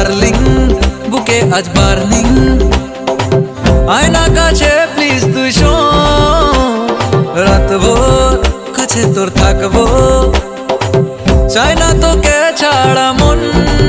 darling বুকে আজ burning আয় না কাছে প্লিজ তুই শোন রাত ভোর কাছে তোর থাকবো চাই না তোকে ছাড়া মন